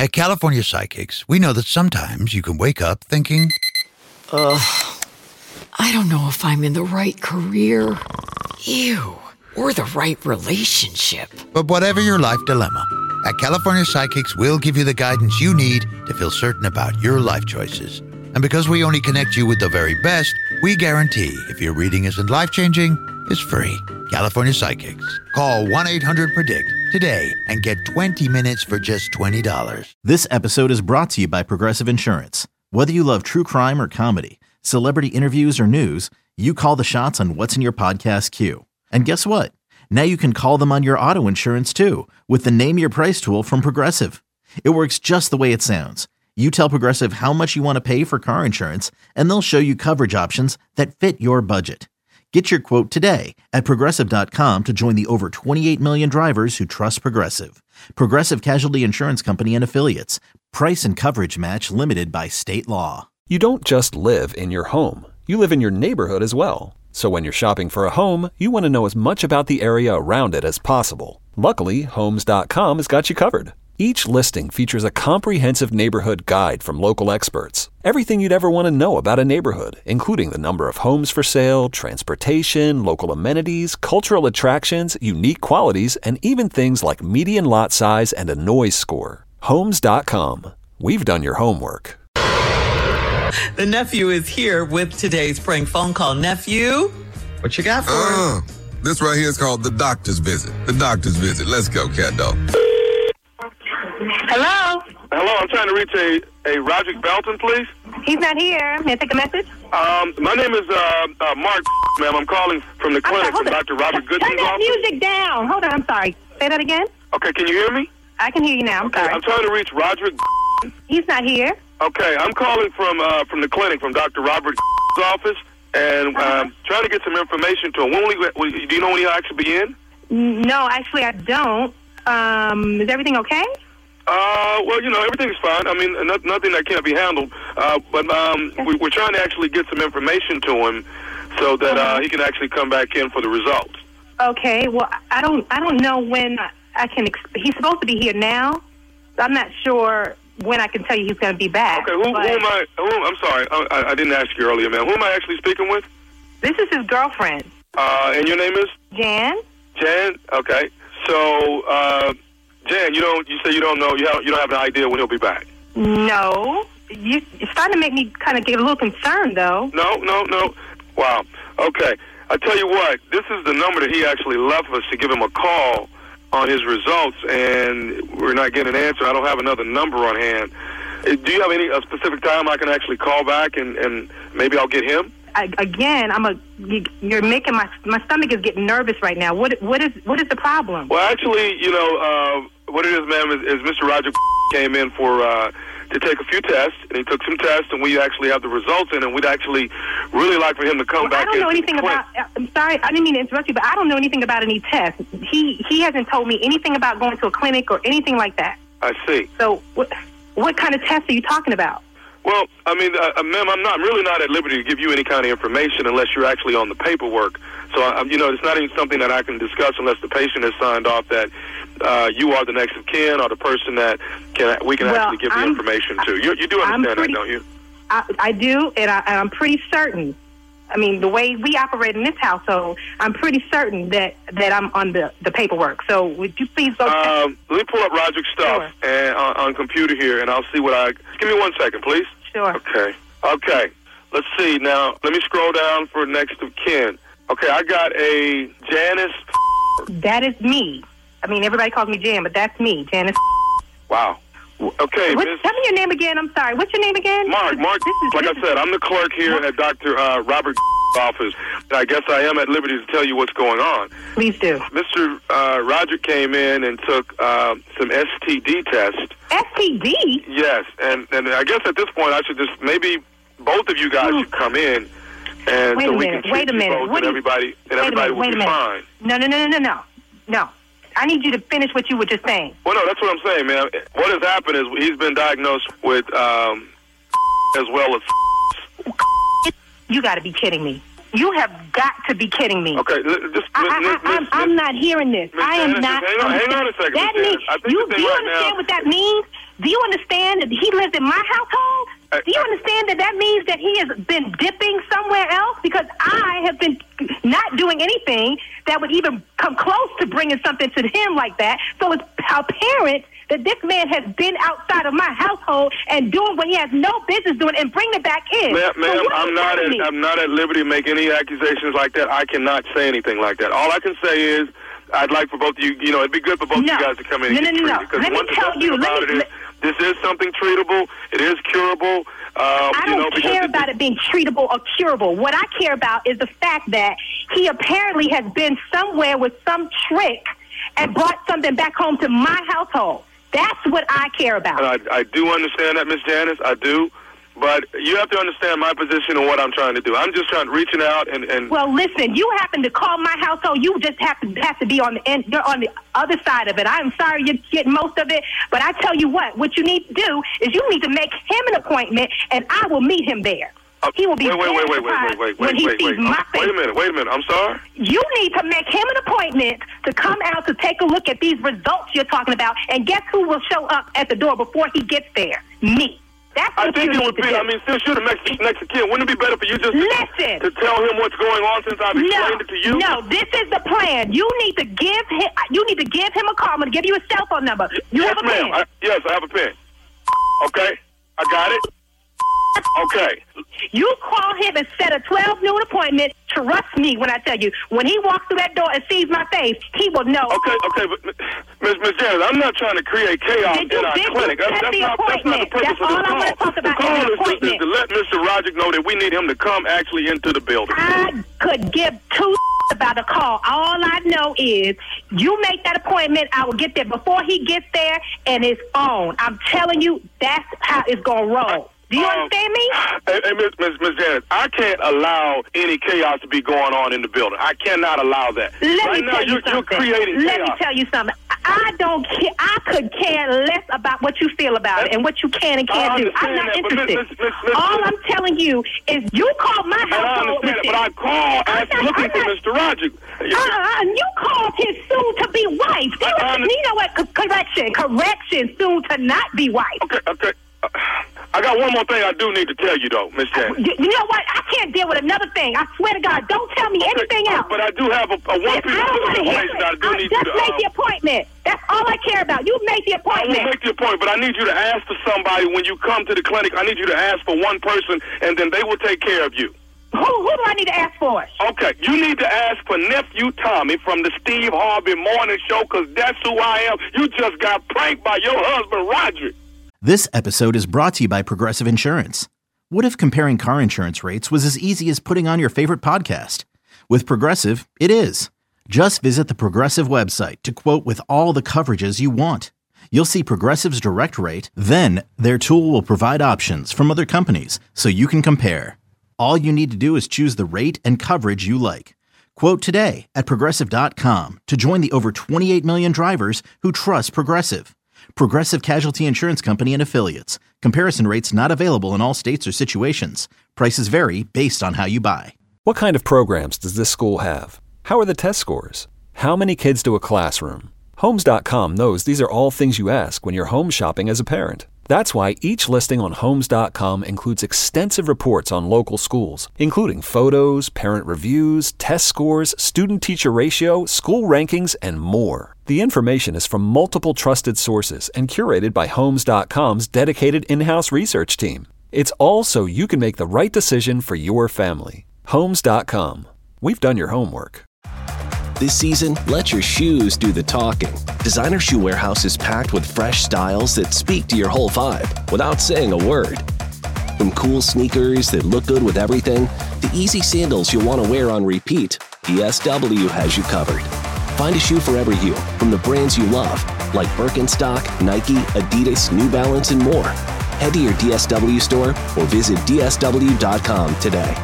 At California Psychics, we know that sometimes you can wake up thinking, I don't know if I'm in the right career. Or the right relationship. But whatever your life dilemma, at California Psychics, we'll give you the guidance you need to feel certain about your life choices. And because we only connect you with the very best, we guarantee if your reading isn't life-changing, it's free. California Psychics. Call 1-800-PREDICT today and get 20 minutes for just $20. This episode is brought to you by Progressive Insurance. Whether you love true crime or comedy, celebrity interviews or news, you call the shots on what's in your podcast queue. And guess what? Now you can call them on your auto insurance too with the Name Your Price tool from Progressive. It works just the way it sounds. You tell Progressive how much you want to pay for car insurance, and they'll show you coverage options that fit your budget. Get your quote today at Progressive.com to join the over 28 million drivers who trust Progressive. Progressive Casualty Insurance Company and Affiliates. Price and coverage match limited by state law. You don't just live in your home. You live in your neighborhood as well. So when you're shopping for a home, you want to know as much about the area around it as possible. Luckily, Homes.com has got you covered. Each listing features a comprehensive neighborhood guide from local experts. Everything you'd ever want to know about a neighborhood, including the number of homes for sale, transportation, local amenities, cultural attractions, unique qualities, and even things like median lot size and a noise score. Homes.com. We've done your homework. The nephew is here with today's prank phone call. Nephew, what you got for us? This right here is called the doctor's visit. The doctor's visit. Let's go, cat dog. Hello? Hello, I'm trying to reach a Roderick Belton, please. He's not here. May I take a message? My name is Mark, ma'am. I'm calling from the clinic from Dr. Robert Goodson's office. Turn that music down. Hold on, I'm sorry. Say that again? Okay, can you hear me? I can hear you now. I'm sorry. I'm trying to reach Roderick. He's not here. Okay, I'm calling from the clinic from Dr. Robert's office, and trying to get some information to him. Do you know when he'll actually be in? No, actually I don't. Is everything okay? Well, everything's fine. I mean, nothing that can't be handled. But we're trying to actually get some information to him so that he can actually come back in for the results. Okay. Well, I don't know when I can. He's supposed to be here now. I'm not sure when I can tell you he's going to be back. Okay. Who am I? I'm sorry. I didn't ask you earlier, man. Who am I actually speaking with? This is his girlfriend. And your name is? Jan. Jan. Okay. So, Jan, you say you don't know. You don't have an idea when he'll be back. No. It's starting to make me kind of get a little concerned, though. No. Wow. Okay. I tell you what. This is the number that he actually left us to give him a call on his results, and we're not getting an answer. I don't have another number on hand. Do you have a specific time I can actually call back, and maybe I'll get him? You're making my stomach is getting nervous right now. What is the problem? Well, actually, what it is, ma'am, is Mr. Roger came in for to take a few tests, and he took some tests, and we actually have the results in, and we'd actually really like for him to come back in. I don't know anything about. I'm sorry, I didn't mean to interrupt you, but I don't know anything about any tests. He hasn't told me anything about going to a clinic or anything like that. I see. So what kind of tests are you talking about? Well, I mean, ma'am, I'm really not at liberty to give you any kind of information unless you're actually on the paperwork. So, it's not even something that I can discuss unless the patient has signed off that you are the next of kin or the person that we can actually give the information to. You do understand that, don't you? I do, and I'm pretty certain. I mean, the way we operate in this household, I'm pretty certain that I'm on the paperwork. So would you please go let me pull up Roger's stuff and on computer here, and I'll see what give me 1 second, please. Sure. Okay. Let's see. Now, let me scroll down for next of kin. Okay, I got a Janice. That is me. I mean, everybody calls me Jan, but that's me, Janice. Wow. Okay, Tell me your name again. I'm sorry. What's your name again? Mark. Like I said, I'm the clerk here at Dr. Robert's office. I guess I am at liberty to tell you what's going on. Please do. Mr. Roger came in and took some STD tests. STD? Yes, and I guess at this point I should just maybe both of you guys should come in, and wait so a we minute. can Wait a minute. both, and everybody will be fine. No. I need you to finish what you were just saying. Well, no, that's what I'm saying, man. What has happened is he's been diagnosed with as well as. You got to be kidding me. You have got to be kidding me. Okay, I'm not hearing this. I am not. Hang on a second. That means, do you understand what that means? Do you understand that he lives in my household? Do you understand that means that he has been dipping somewhere else? Because I have been not doing anything that would even come close to bringing something to him like that. So it's apparent that this man has been outside of my household and doing what he has no business doing and bringing it back in. Ma'am, I'm not at liberty to make any accusations like that. I cannot say anything like that. All I can say is I'd like for both of you, it'd be good for both of you guys to come in and get treated. Because let me tell you, this is something treatable. It is curable. I don't care about it being treatable or curable. What I care about is the fact that he apparently has been somewhere with some trick and brought something back home to my household. That's what I care about. I do understand that, Miss Janice. I do. But you have to understand my position and what I'm trying to do. I'm just reaching out and... Well, listen, you happen to call my household. You just have to be on the end. You're on the other side of it. I'm sorry you're getting most of it, but I tell you what you need to do is you need to make him an appointment, and I will meet him there. He will be wait, when he sees my face. Wait a minute. I'm sorry? You need to make him an appointment to come out to take a look at these results you're talking about, and guess who will show up at the door before he gets there? Me. That's what you need to do. Since you're the Mexican, wouldn't it be better for you just to tell him what's going on since I've explained it to you? No, this is the plan. You need to give him a call. I'm going to give you a cell phone number. You have a pen? Yes, I have a pen. Okay, I got it. Okay. You call him and set a 12 noon appointment. Trust me when I tell you, when he walks through that door and sees my face, he will know. Okay, but Ms. Janice, I'm not trying to create chaos in our clinic. That's not the purpose of this call. I want to talk about. The call is to let Mr. Roderick know that we need him to come actually into the building. I could give two about a call. All I know is you make that appointment, I will get there before he gets there, and it's on. I'm telling you, that's how it's going to roll. Do you understand me? Hey, Ms. Janice, I can't allow any chaos to be going on in the building. I cannot allow that. Let me tell you something. You're creating chaos. Let me tell you something. I don't care. I could care less about what you feel about it and what you can and can't do. I'm not interested. All I'm telling you is you called my household. I understand it, but I called looking for Mr. Roderick. You called his soon-to-be wife. You know what? Correction, soon-to-not-be wife. Okay. I got one more thing I do need to tell you, though, Miss Janice. You know what? I can't deal with another thing. I swear to God, don't tell me anything else. But I do have a one piece of information that I do need you to... Just make the appointment. That's all I care about. You make the appointment. I will make the appointment, but I need you to ask for somebody when you come to the clinic. I need you to ask for one person, and then they will take care of you. Who do I need to ask for? Okay, you need to ask for Nephew Tommy from the Steve Harvey Morning Show, because that's who I am. You just got pranked by your husband, Roderick. This episode is brought to you by Progressive Insurance. What if comparing car insurance rates was as easy as putting on your favorite podcast? With Progressive, it is. Just visit the Progressive website to quote with all the coverages you want. You'll see Progressive's direct rate, then their tool will provide options from other companies so you can compare. All you need to do is choose the rate and coverage you like. Quote today at Progressive.com to join the over 28 million drivers who trust Progressive. Progressive Casualty Insurance Company and Affiliates. Comparison rates not available in all states or situations. Prices vary based on how you buy. What kind of programs does this school have? How are the test scores? How many kids do a classroom? Homes.com knows these are all things you ask when you're home shopping as a parent. That's why each listing on Homes.com includes extensive reports on local schools, including photos, parent reviews, test scores, student-teacher ratio, school rankings, and more. The information is from multiple trusted sources and curated by Homes.com's dedicated in-house research team. It's all so you can make the right decision for your family. Homes.com. We've done your homework. This season, let your shoes do the talking. Designer Shoe Warehouse is packed with fresh styles that speak to your whole vibe without saying a word. From cool sneakers that look good with everything, to easy sandals you'll want to wear on repeat, DSW has you covered. Find a shoe for every you from the brands you love, like Birkenstock, Nike, Adidas, New Balance, and more. Head to your DSW store or visit DSW.com today.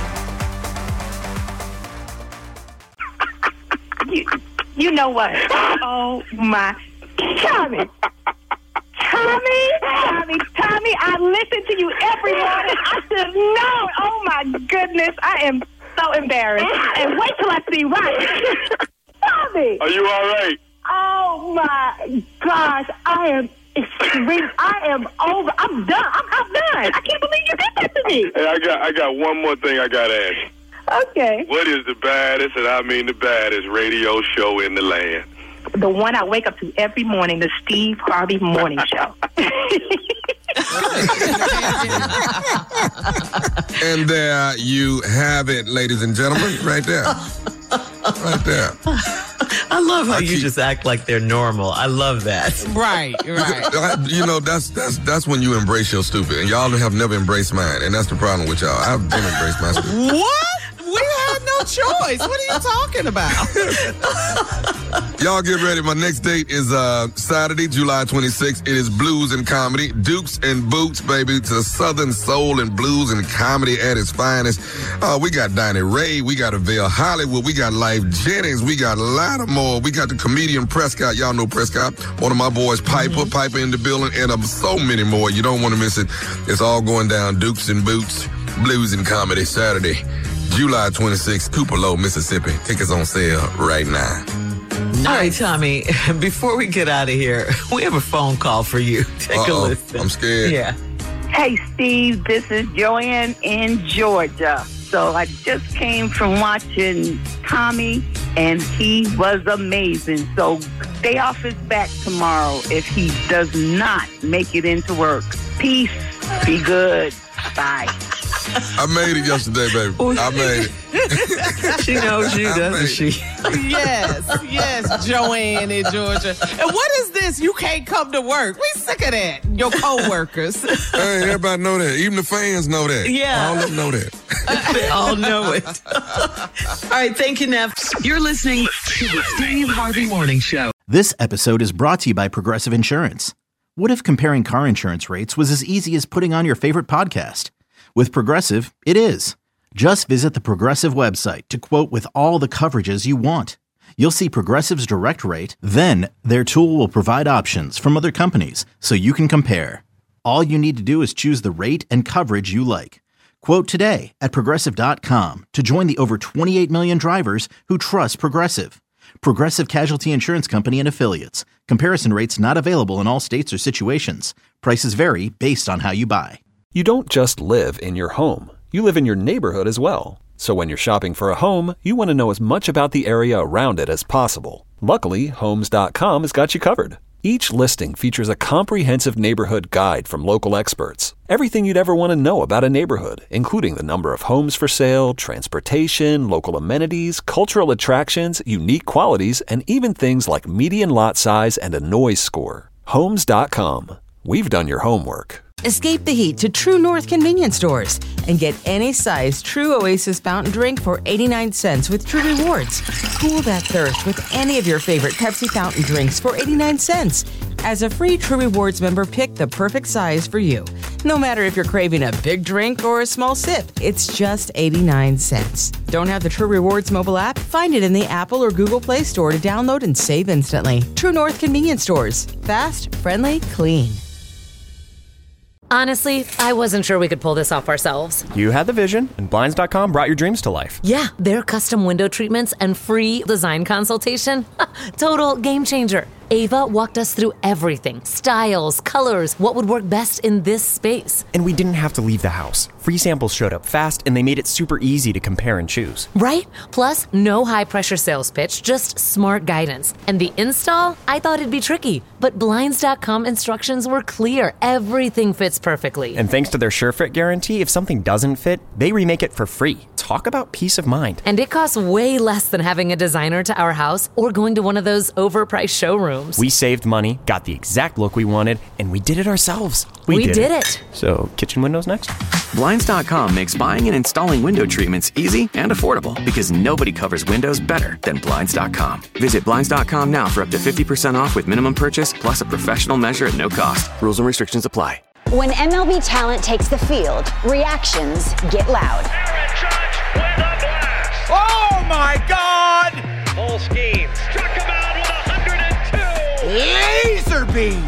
You know what? Oh, my. Tommy, I listen to you every morning. I should know. Oh, my goodness. I am so so embarrassed. And wait till I see Roger. Bobby! Are you all right? Oh, my gosh. I am over. I'm done. I'm done. I can't believe you did that to me. Hey, I got one more thing I got to ask. Okay. What is the baddest, and I mean the baddest, radio show in the land? The one I wake up to every morning, the Steve Harvey Morning Show. And there you have it, ladies and gentlemen, right there. Right there. I love how you just act like they're normal. I love that. Right. You know, that's when you embrace your stupid. And y'all have never embraced mine. And that's the problem with y'all. I've been embraced my stupid. What? We had no choice. What are you talking about? Y'all get ready. My next date is Saturday, July 26th. It is blues and comedy. Dukes and Boots, baby. It's a southern soul and blues and comedy at its finest. We got Donnie Ray. We got Avell Hollywood. We got Life Jennings. We got a lot of more. We got the comedian Prescott. Y'all know Prescott. One of my boys, Piper in the building. And so many more. You don't want to miss it. It's all going down. Dukes and Boots, blues and comedy, Saturday, July 26th, Tupelo, Mississippi. Tickets on sale right now. Nice. All right, Tommy, before we get out of here, we have a phone call for you. Take a listen. I'm scared. Yeah. Hey, Steve, this is Joanne in Georgia. So I just came from watching Tommy, and he was amazing. So day off is back tomorrow if he does not make it into work. Peace. Be good. Bye. I made it yesterday, baby. I made it. She knows you, doesn't she? Yes, Joanne in Georgia. And what is this? You can't come to work. We sick of that. Your co-workers. Hey, everybody know that. Even the fans know that. Yeah. All of them know that. They all know it. All right, thank you, Neff. You're listening to the Steve Harvey Morning Show. This episode is brought to you by Progressive Insurance. What if comparing car insurance rates was as easy as putting on your favorite podcast? With Progressive, it is. Just visit the Progressive website to quote with all the coverages you want. You'll see Progressive's direct rate, then their tool will provide options from other companies so you can compare. All you need to do is choose the rate and coverage you like. Quote today at Progressive.com to join the over 28 million drivers who trust Progressive. Progressive Casualty Insurance Company and Affiliates. Comparison rates not available in all states or situations. Prices vary based on how you buy. You don't just live in your home. You live in your neighborhood as well. So when you're shopping for a home, you want to know as much about the area around it as possible. Luckily, Homes.com has got you covered. Each listing features a comprehensive neighborhood guide from local experts. Everything you'd ever want to know about a neighborhood, including the number of homes for sale, transportation, local amenities, cultural attractions, unique qualities, and even things like median lot size and a noise score. Homes.com. We've done your homework. Escape the heat to True North convenience stores and get any size True Oasis fountain drink for 89 cents with True Rewards. Cool that thirst with any of your favorite Pepsi fountain drinks for 89 cents. As a free True Rewards member, pick the perfect size for you. No matter if you're craving a big drink or a small sip, it's just 89 cents. Don't have the True Rewards mobile app? Find it in the Apple or Google Play Store to download and save instantly. True North convenience stores. Fast, friendly, clean. Honestly, I wasn't sure we could pull this off ourselves. You had the vision, and Blinds.com brought your dreams to life. Yeah, their custom window treatments and free design consultation. Total game changer. Ava walked us through everything. Styles, colors, what would work best in this space. And we didn't have to leave the house. Free samples showed up fast, and they made it super easy to compare and choose. Right? Plus, no high-pressure sales pitch, just smart guidance. And the install? I thought it'd be tricky, but Blinds.com instructions were clear. Everything fits perfectly. And thanks to their SureFit guarantee, if something doesn't fit, they remake it for free. Talk about peace of mind. And it costs way less than having a designer to our house or going to one of those overpriced showrooms. We saved money, got the exact look we wanted, and we did it ourselves. We did it. So, kitchen windows next? Blinds.com makes buying and installing window treatments easy and affordable because nobody covers windows better than Blinds.com. Visit Blinds.com now for up to 50% off with minimum purchase plus a professional measure at no cost. Rules and restrictions apply. When MLB talent takes the field, reactions get loud. Aaron Judge with a blast. Oh, my God! Full scheme. Struck him out with 102. Laser beam.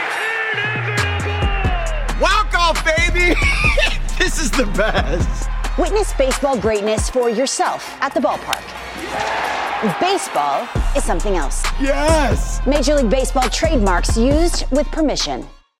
Walk off, baby. This is the best. Witness baseball greatness for yourself at the ballpark. Baseball is something else. Yes! Major League Baseball trademarks used with permission.